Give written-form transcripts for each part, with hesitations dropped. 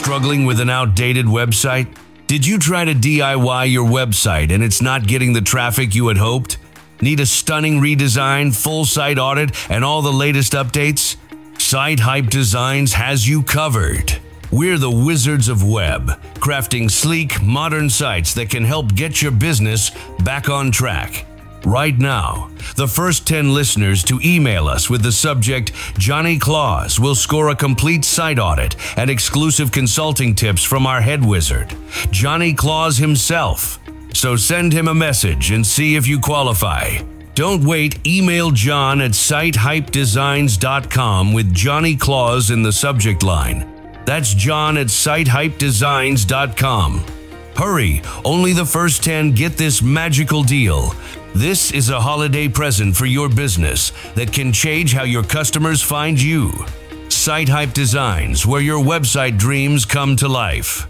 Struggling with an outdated website? Did you try to DIY your website and it's not getting the traffic you had hoped? Need a stunning redesign, full site audit, and all the latest updates? Site Hype Designs has you covered. We're the wizards of web, crafting sleek, modern sites that can help get your business back on track. Right now, the first 10 listeners to email us with the subject Johnny Claus will score a complete site audit and exclusive consulting tips from our head wizard, Johnny Claus himself. So send him a message and see if you qualify. Don't wait, email John at sitehypedesigns.com with Johnny Claus in the subject line. That's John at sitehypedesigns.com. Hurry, only the first 10 get this magical deal. This is a holiday present for your business that can change how your customers find you. Site Hype Designs, where your website dreams come to life.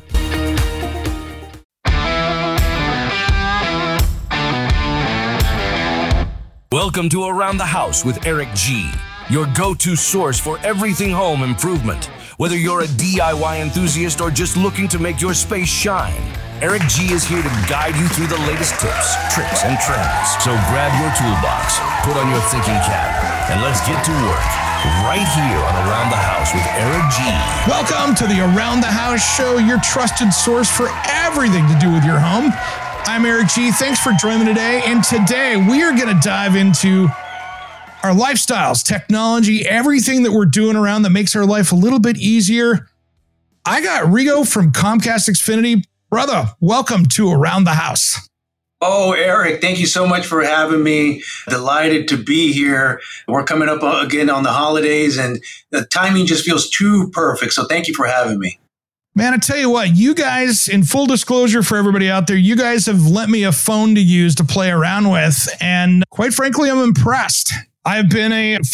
Welcome to Around the House with Eric G., your go-to source for everything home improvement. Whether you're a DIY enthusiast or just looking to make your space shine, Eric G is here to guide you through the latest tips, tricks, and trends. So grab your toolbox, put on your thinking cap, and let's get to work right here on Around the House with Eric G. Welcome to the Around the House show, your trusted source for everything to do with your home. I'm Eric G. Thanks for joining me today. And today we are going to dive into our lifestyles, technology, everything that we're doing around that makes our life a little bit easier. I got Rigo from Comcast Xfinity. Brother, welcome to Around the House. Oh, Eric, thank you so much for having me. Delighted to be here. We're coming up again on the holidays, and the timing just feels too perfect. So thank you for having me. Man, I tell you what, you guys, in full disclosure for everybody out there, you guys have lent me a phone to use to play around with. And quite frankly, I'm impressed. I've been an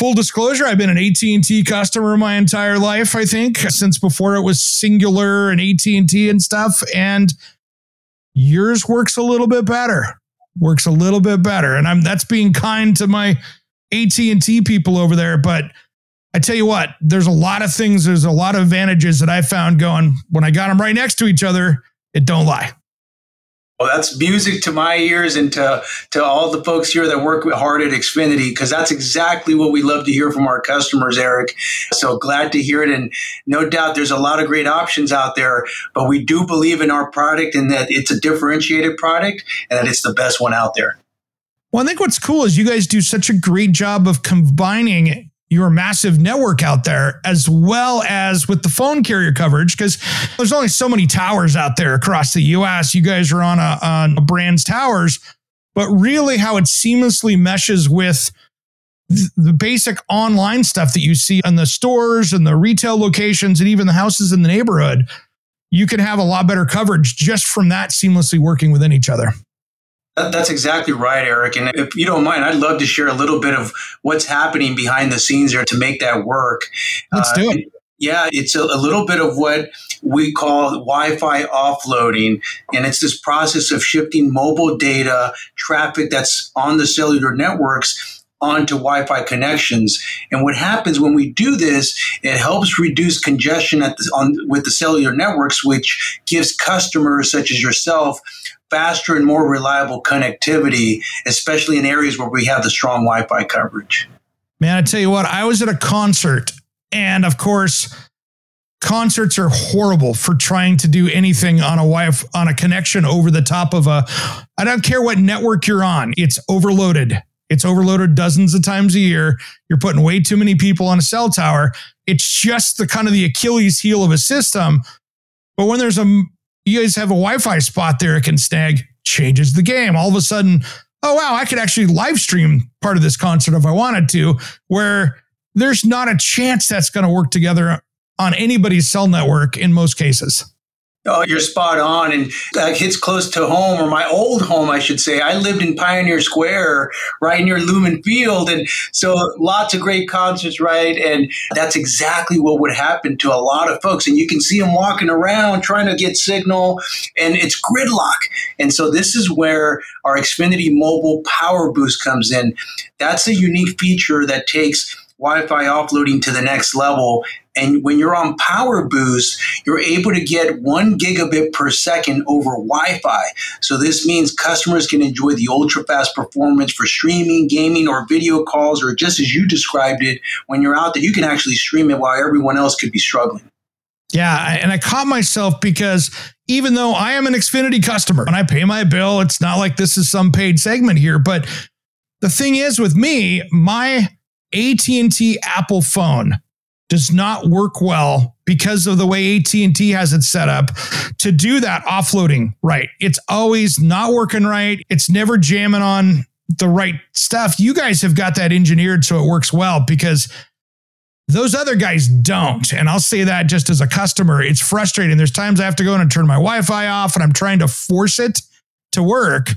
AT&T customer my entire life, I think, since before it was Singular and AT&T and stuff. And yours works a little bit better. And that's being kind to my AT&T people over there. But I tell you what, there's a lot of advantages that I found going when I got them right next to each other. It don't lie. Well, that's music to my ears and to all the folks here that work hard at Xfinity, because that's exactly what we love to hear from our customers, Eric. So glad to hear it. And no doubt there's a lot of great options out there, but we do believe in our product and that it's a differentiated product and that it's the best one out there. Well, I think what's cool is you guys do such a great job of combining your massive network out there, as well as with the phone carrier coverage, because there's only so many towers out there across the U.S. You guys are on a brand's towers, but really how it seamlessly meshes with the basic online stuff that you see in the stores and the retail locations and even the houses in the neighborhood. You can have a lot better coverage just from that seamlessly working within each other. That's exactly right, Eric. And if you don't mind, I'd love to share a little bit of what's happening behind the scenes there to make that work. Let's do it. Yeah, it's a little bit of what we call Wi-Fi offloading. And it's this process of shifting mobile data traffic that's on the cellular networks onto Wi-Fi connections. And what happens when we do this, it helps reduce congestion with the cellular networks, which gives customers such as yourself faster and more reliable connectivity, especially in areas where we have the strong Wi-Fi coverage. Man, I tell you what, I was at a concert, and of course, concerts are horrible for trying to do anything on a connection over the top of I don't care what network you're on, it's overloaded. It's overloaded dozens of times a year. You're putting way too many people on a cell tower. It's just the Achilles heel of a system. But when you guys have a Wi-Fi spot there, it can snag, changes the game. All of a sudden, oh, wow, I could actually live stream part of this concert if I wanted to, where there's not a chance that's going to work together on anybody's cell network in most cases. Oh, you're spot on. And that hits close to home, or my old home, I should say. I lived in Pioneer Square, right near Lumen Field. And so lots of great concerts, right? And that's exactly what would happen to a lot of folks. And you can see them walking around trying to get signal, and it's gridlock. And so this is where our Xfinity Mobile Power Boost comes in. That's a unique feature that takes Wi-Fi offloading to the next level. And when you're on Power Boost, you're able to get 1 gigabit per second over Wi-Fi. So this means customers can enjoy the ultra-fast performance for streaming, gaming, or video calls, or just as you described it, when you're out there, you can actually stream it while everyone else could be struggling. Yeah, and I caught myself because even though I am an Xfinity customer and I pay my bill, it's not like this is some paid segment here, but the thing is with me, my AT&T Apple phone does not work well because of the way AT&T has it set up to do that offloading right. It's always not working right. It's never jamming on the right stuff. You guys have got that engineered so it works well because those other guys don't. And I'll say that just as a customer, it's frustrating. There's times I have to go in and turn my Wi-Fi off and I'm trying to force it to work.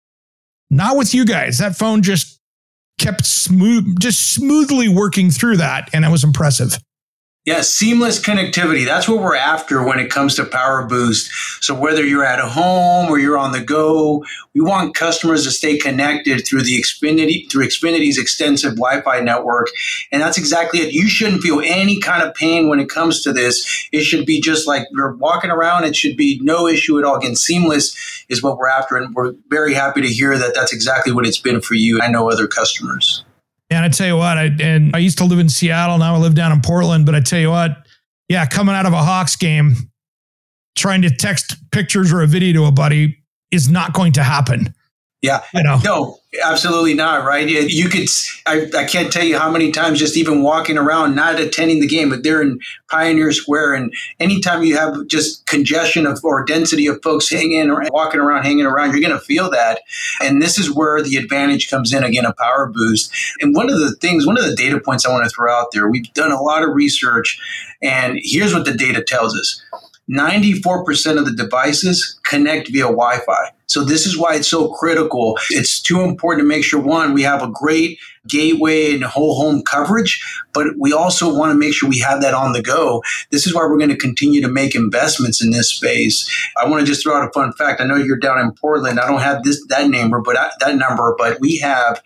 Not with you guys. That phone just kept smoothly working through that. And it was impressive. Yeah, seamless connectivity. That's what we're after when it comes to Power Boost. So whether you're at home or you're on the go, we want customers to stay connected through Xfinity's extensive Wi-Fi network. And that's exactly it. You shouldn't feel any kind of pain when it comes to this. It should be just like you're walking around. It should be no issue at all. Again, seamless is what we're after. And we're very happy to hear that that's exactly what it's been for you. I know other customers. And I tell you what, I used to live in Seattle. Now I live down in Portland. But I tell you what, yeah, coming out of a Hawks game, trying to text pictures or a video to a buddy is not going to happen. Yeah, no, absolutely not. Right. You could, I can't tell you how many times just even walking around, not attending the game, but they're in Pioneer Square. And anytime you have just congestion or density of folks walking around, hanging around, you're going to feel that. And this is where the advantage comes in again, a Power Boost. And one of the data points I want to throw out there, we've done a lot of research and here's what the data tells us. 94% of the devices connect via Wi-Fi. So this is why it's so critical. It's too important to make sure, one, we have a great gateway and whole home coverage, but we also want to make sure we have that on the go. This is why we're going to continue to make investments in this space. I want to just throw out a fun fact. I know you're down in Portland. I don't have that number, but we have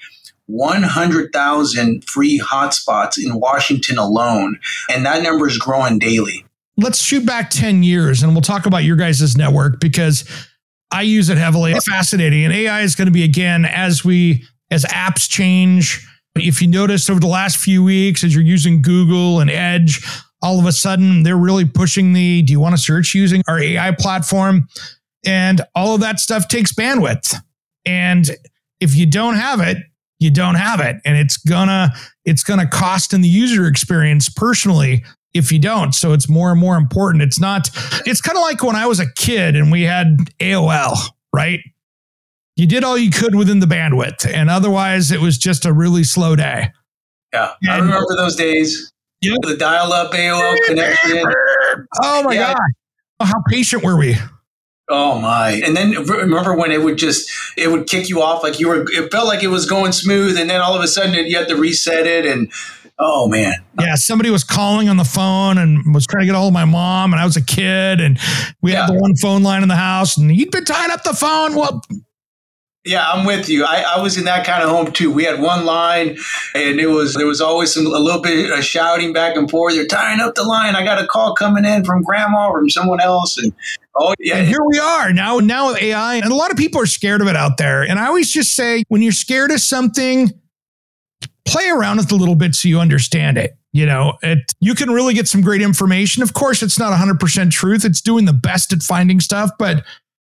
100,000 free hotspots in Washington alone, and that number is growing daily. Let's shoot back 10 years and we'll talk about your guys' network because I use it heavily. It's fascinating. And AI is going to be, again, as apps change. If you notice over the last few weeks, as you're using Google and Edge, all of a sudden they're really pushing do you want to search using our AI platform? And all of that stuff takes bandwidth. And if you don't have it, you don't have it. And it's gonna cost in the user experience personally if you don't. So it's more and more important. It's kind of like when I was a kid and we had AOL, right? You did all you could within the bandwidth. And otherwise it was just a really slow day. Yeah. I remember those days. Yeah. The dial-up AOL connection. Oh my God. How patient were we? Oh my. And then remember when it would kick you off like it felt like it was going smooth. And then all of a sudden you had to reset it and oh, man. Yeah, somebody was calling on the phone and was trying to get a hold of my mom, and I was a kid, and we had the one phone line in the house, and you'd been tying up the phone. Well, yeah, I'm with you. I was in that kind of home, too. We had one line, and there was always a little bit of shouting back and forth. You're tying up the line. I got a call coming in from grandma or from someone else, and and here we are now with AI, and a lot of people are scared of it out there. And I always just say, when you're scared of something, play around with it a little bit so you understand it. You can really get some great information. Of course, it's not 100% truth. It's doing the best at finding stuff, but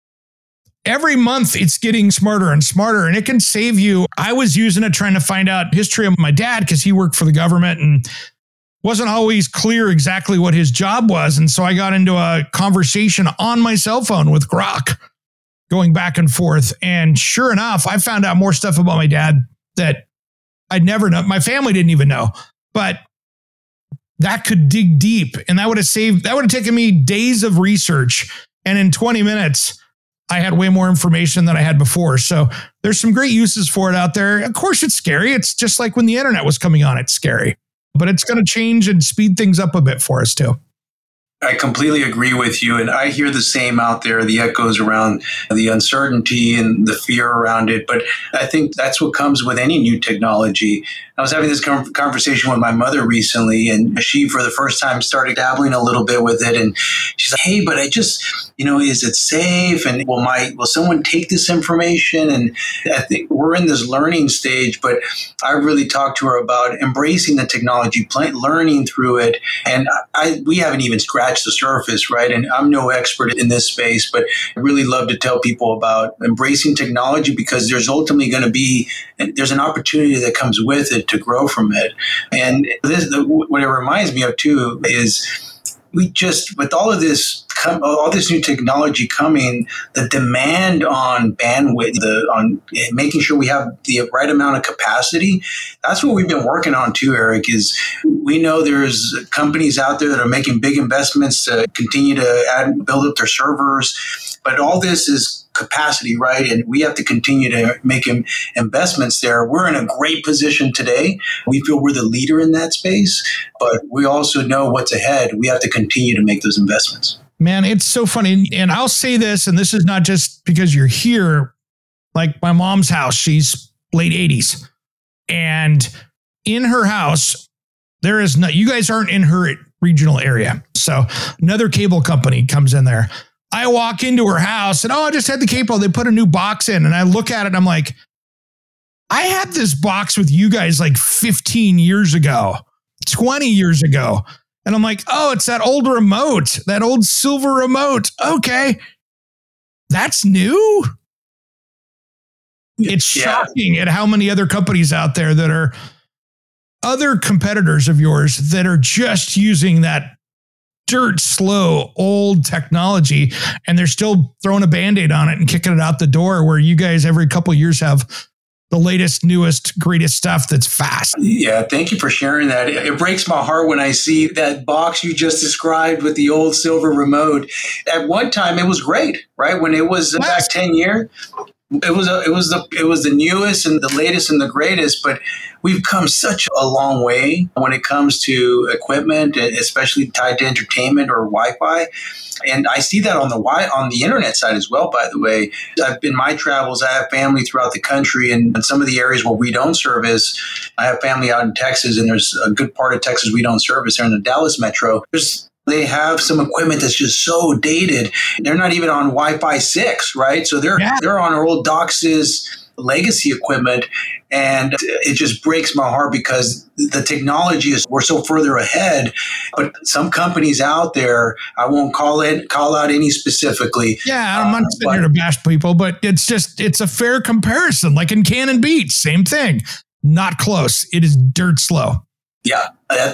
every month it's getting smarter and smarter, and it can save you. I was using it trying to find out history of my dad because he worked for the government and wasn't always clear exactly what his job was. And so I got into a conversation on my cell phone with Grok going back and forth. And sure enough, I found out more stuff about my dad that I'd never know. My family didn't even know, but that could dig deep. And that would have taken me days of research. And in 20 minutes, I had way more information than I had before. So there's some great uses for it out there. Of course, it's scary. It's just like when the internet was coming on, it's scary, but it's going to change and speed things up a bit for us too. I completely agree with you. And I hear the same out there, the echoes around the uncertainty and the fear around it. But I think that's what comes with any new technology. I was having this conversation with my mother recently, and she, for the first time, started dabbling a little bit with it. And she's like, hey, but I just, is it safe? And will someone take this information? And I think we're in this learning stage, but I really talked to her about embracing the technology, learning through it. And we haven't even scratched the surface, right? And I'm no expert in this space, but I really love to tell people about embracing technology, because there's ultimately going to be, there's an opportunity that comes with it to grow from it. And what it reminds me of too is with all this new technology coming, the demand on bandwidth, on making sure we have the right amount of capacity, that's what we've been working on too, Eric, is we know there's companies out there that are making big investments to continue to build up their servers, but all this is capacity, right? And we have to continue to make investments there. We're in a great position today. We feel we're the leader in that space, but we also know what's ahead. We have to continue to make those investments. Man, it's so funny. And I'll say this, and this is not just because you're here, like my mom's house, she's late 80s. And in her house, there is no, you guys aren't in her regional area. So another cable company comes in there. I walk into her house and, I just had the cable. They put a new box in, and I look at it and I'm like, I had this box with you guys like 15 years ago, 20 years ago. And I'm like, it's that old remote, that old silver remote. Okay. That's new. It's shocking at how many other companies out there that are other competitors of yours that are just using that dirt slow old technology, and they're still throwing a Band-Aid on it and kicking it out the door, where you guys every couple of years have the latest, newest, greatest stuff that's fast. Yeah, thank you for sharing that. It breaks my heart when I see that box you just described with the old silver remote. At one time, it was great, right? When it was back 10 years, it was the newest and the latest and the greatest, but we've come such a long way when it comes to equipment, especially tied to entertainment or Wi-Fi. And I see that on the internet side as well, by the way. In my travels, I have family throughout the country, and in some of the areas where we don't service, I have family out in Texas, and there's a good part of Texas we don't service. They're in the Dallas metro. They have some equipment that's just so dated. They're not even on Wi-Fi 6, right? So they're on our old DOCSIS legacy equipment. And it just breaks my heart, because the technology we're so further ahead. But some companies out there, I won't call out any specifically. Yeah, I'm not sitting here to bash people, but it's a fair comparison. Like in Canon Beats, same thing. Not close. It is dirt slow. Yeah,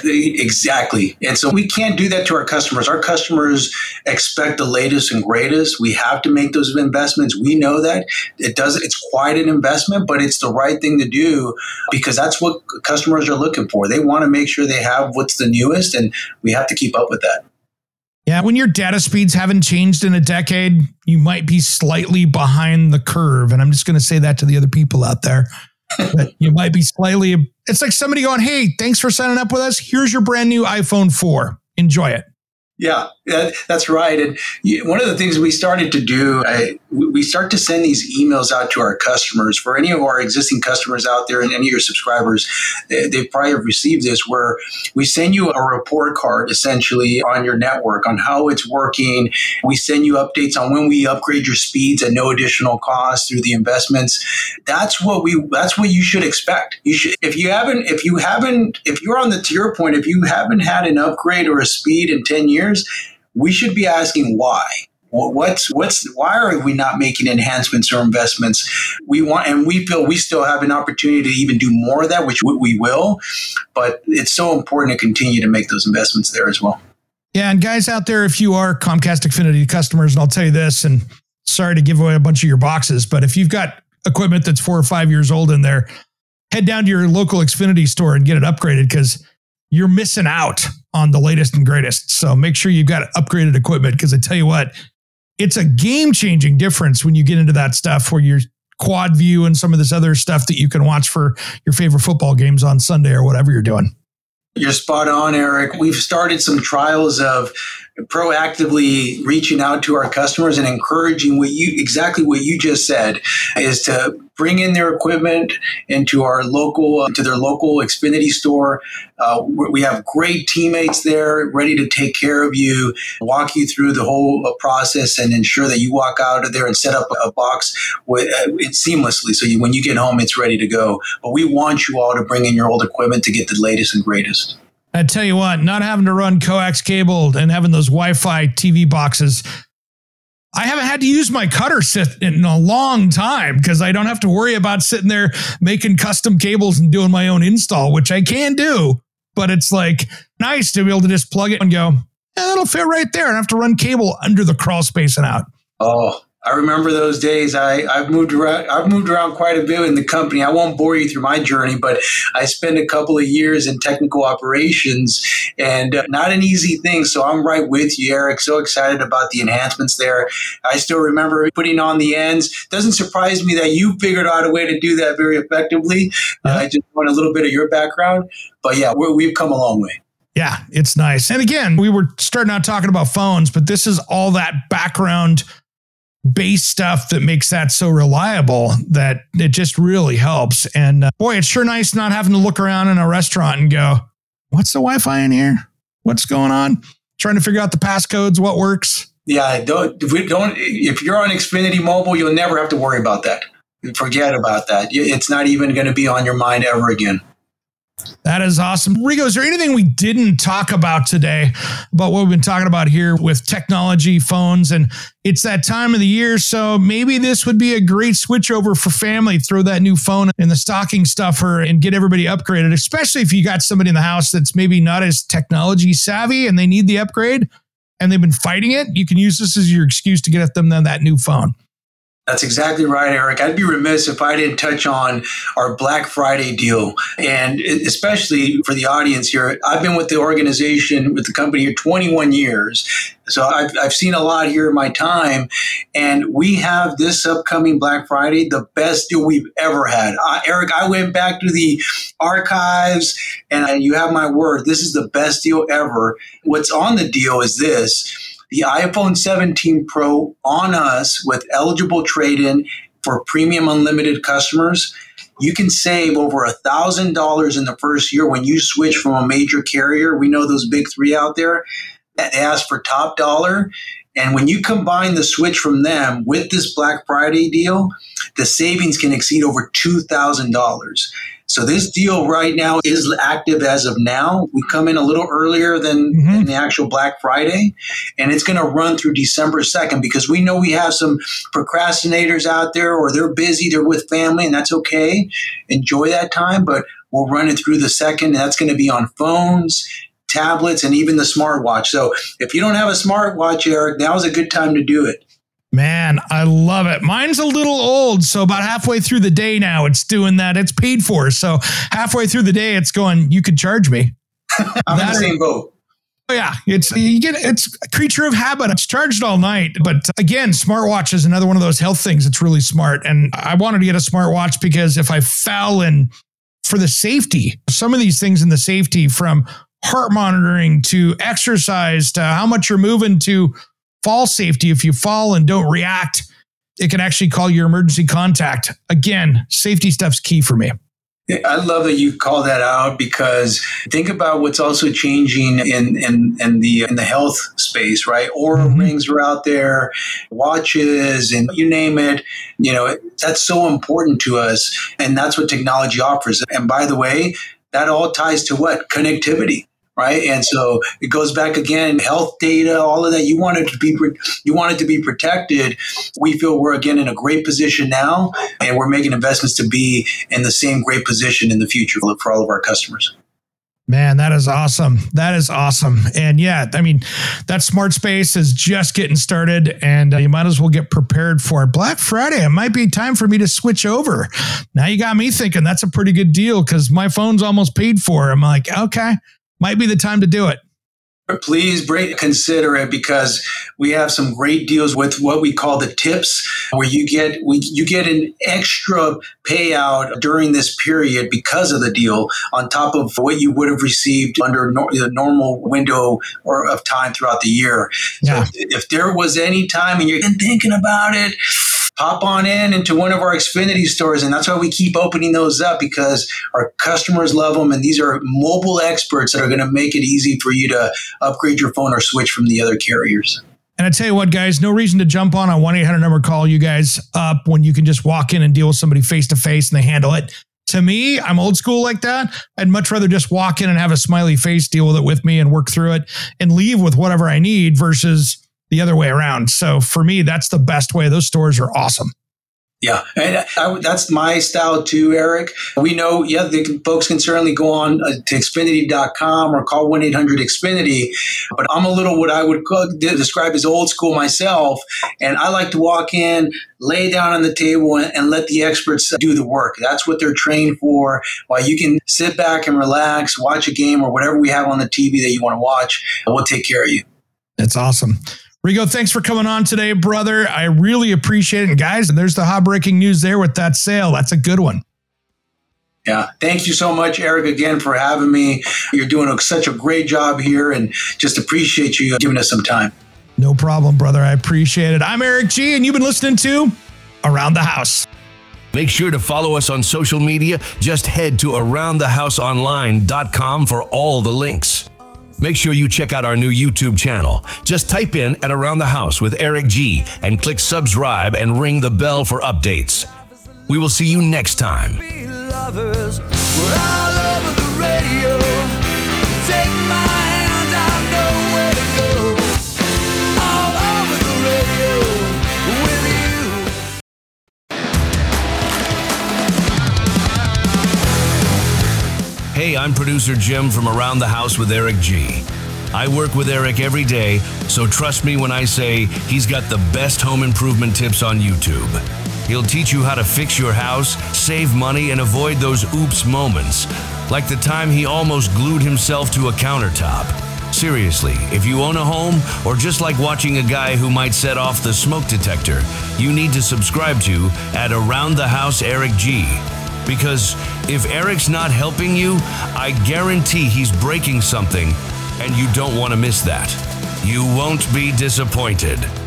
exactly. And so we can't do that to our customers. Our customers expect the latest and greatest. We have to make those investments. We know that it's quite an investment, but it's the right thing to do, because that's what customers are looking for. They want to make sure they have what's the newest, and we have to keep up with that. Yeah, when your data speeds haven't changed in a decade, you might be slightly behind the curve. And I'm just going to say that to the other people out there. That you might be slightly, it's like somebody going, hey, thanks for signing up with us. Here's your brand new iPhone 4. Enjoy it. Yeah, that's right. And one of the things we started to do, we start to send these emails out to our customers. For any of our existing customers out there and any of your subscribers, they probably have received this, where we send you a report card essentially on your network, on how it's working. We send you updates on when we upgrade your speeds at no additional cost through the investments. That's what you should expect. You should, if you're on the tier point, if you haven't had an upgrade or a speed in 10 years, we should be asking why. Why are we not making enhancements or investments? We feel we still have an opportunity to even do more of that, which we will. But it's so important to continue to make those investments there as well. Yeah, and guys out there, if you are Comcast Xfinity customers, and I'll tell you this, and sorry to give away a bunch of your boxes, but if you've got equipment that's 4 or 5 years old in there, head down to your local Xfinity store and get it upgraded, because you're missing out on the latest and greatest. So make sure you've got upgraded equipment, because I tell you what, it's a game-changing difference when you get into that stuff where you're quad view and some of this other stuff that you can watch for your favorite football games on Sunday or whatever you're doing. You're spot on, Eric. We've started some trials of proactively reaching out to our customers and encouraging exactly what you just said, is to bring in their equipment into their local Xfinity store. We have great teammates there ready to take care of you, walk you through the whole process, and ensure that you walk out of there and set up a box seamlessly. So when you get home, it's ready to go. But we want you all to bring in your old equipment to get the latest and greatest. I tell you what, not having to run coax cable and having those Wi-Fi TV boxes, I haven't had to use my cutter in a long time because I don't have to worry about sitting there making custom cables and doing my own install, which I can do. But it's like nice to be able to just plug it and go, yeah, that'll fit right there. I don't have to run cable under the crawl space and out. Oh, I remember those days. I've moved around quite a bit in the company. I won't bore you through my journey, but I spent a couple of years in technical operations, and not an easy thing. So I'm right with you, Eric. So excited about the enhancements there. I still remember putting on the ends. Doesn't surprise me that you figured out a way to do that very effectively. I just want a little bit of your background, but yeah, we've come a long way. Yeah, it's nice. And again, we were starting out talking about phones, but this is all that background base stuff that makes that so reliable that it just really helps. And boy, it's sure nice not having to look around in a restaurant and go, what's the Wi-Fi in here? What's going on? Trying to figure out the passcodes, what works. Yeah, if you're on Xfinity Mobile, you'll never have to worry about that. Forget about that. It's not even going to be on your mind ever again. That is awesome. Rigo, is there anything we didn't talk about today about what we've been talking about here with technology, phones, and it's that time of the year, so maybe this would be a great switchover for family. Throw that new phone in the stocking stuffer and get everybody upgraded, especially if you got somebody in the house that's maybe not as technology savvy and they need the upgrade and they've been fighting it. You can use this as your excuse to get them that new phone. That's exactly right, Eric. I'd be remiss if I didn't touch on our Black Friday deal. And especially for the audience here, I've been with the organization, with the company here 21 years. So I've seen a lot here in my time. And we have this upcoming Black Friday, the best deal we've ever had. Eric, I went back to the archives and you have my word. This is the best deal ever. What's on the deal is this. The iPhone 17 Pro on us with eligible trade-in for premium unlimited customers. You can save over $1,000 in the first year when you switch from a major carrier. We know those big three out there that ask for top dollar. And when you combine the switch from them with this Black Friday deal, the savings can exceed over $2,000. So this deal right now is active as of now. We come in a little earlier than the actual Black Friday, and it's going to run through December 2nd because we know we have some procrastinators out there, or they're busy, they're with family, and that's okay. Enjoy that time, but we'll run it through the 2nd, and that's going to be on phones, tablets, and even the smartwatch. So if you don't have a smartwatch, Eric, now's a good time to do it. Man, I love it. Mine's a little old, so about halfway through the day now, it's doing that. It's paid for. So halfway through the day, it's going, you could charge me. I'm in the same boat. Oh, yeah, it's a creature of habit. It's charged all night. But again, smartwatch is another one of those health things that's really smart. And I wanted to get a smartwatch because if I fell in for the safety, some of these things in the safety, from heart monitoring to exercise to how much you're moving to fall safety. If you fall and don't react, it can actually call your emergency contact. Again, safety stuff's key for me. I love that you call that out, because think about what's also changing in the health space, right? Oura rings are out there, watches, and you name it. That's so important to us, and that's what technology offers. And by the way, that all ties to what? Connectivity. Right. And so it goes back again, health data, all of that. You want it to be protected. We feel we're again in a great position now, and we're making investments to be in the same great position in the future for all of our customers. Man, that is awesome. That is awesome. And yeah, I mean, that smart space is just getting started, and you might as well get prepared for it. Black Friday, it might be time for me to switch over. Now you got me thinking that's a pretty good deal because my phone's almost paid for. I'm like, okay. Might be the time to do it. Please consider it, because we have some great deals with what we call the tips, where you get an extra payout during this period because of the deal on top of what you would have received under the normal window or of time throughout the year. Yeah. So if there was any time and you've been thinking about it, pop on into one of our Xfinity stores. And that's why we keep opening those up, because our customers love them. And these are mobile experts that are going to make it easy for you to upgrade your phone or switch from the other carriers. And I tell you what, guys, no reason to jump on a 1-800 number, call you guys up when you can just walk in and deal with somebody face to face and they handle it. To me, I'm old school like that. I'd much rather just walk in and have a smiley face, deal with it with me and work through it and leave with whatever I need versus the other way around. So for me, that's the best way. Those stores are awesome. Yeah, and that's my style too, Eric. We know, folks can certainly go on to Xfinity.com or call 1-800-XFINITY, but I'm a little what I would describe as old school myself, and I like to walk in, lay down on the table, and let the experts do the work. That's what they're trained for, while you can sit back and relax, watch a game or whatever we have on the TV that you want to watch, and we'll take care of you. That's awesome. Rigo, thanks for coming on today, brother. I really appreciate it. And guys, there's the hot breaking news there with that sale. That's a good one. Yeah. Thank you so much, Eric, again, for having me. You're doing such a great job here, and just appreciate you giving us some time. No problem, brother. I appreciate it. I'm Eric G, and you've been listening to Around the House. Make sure to follow us on social media. Just head to AroundTheHouseOnline.com for all the links. Make sure you check out our new YouTube channel. Just type in at Around the House with Eric G and click subscribe and ring the bell for updates. We will see you next time. Hey, I'm producer Jim from Around the House with Eric G. I work with Eric every day, so trust me when I say he's got the best home improvement tips on YouTube. He'll teach you how to fix your house, save money, and avoid those oops moments, like the time he almost glued himself to a countertop. Seriously, if you own a home or just like watching a guy who might set off the smoke detector, you need to subscribe to at Around the House Eric G. Because if Eric's not helping you, I guarantee he's breaking something, and you don't want to miss that. You won't be disappointed.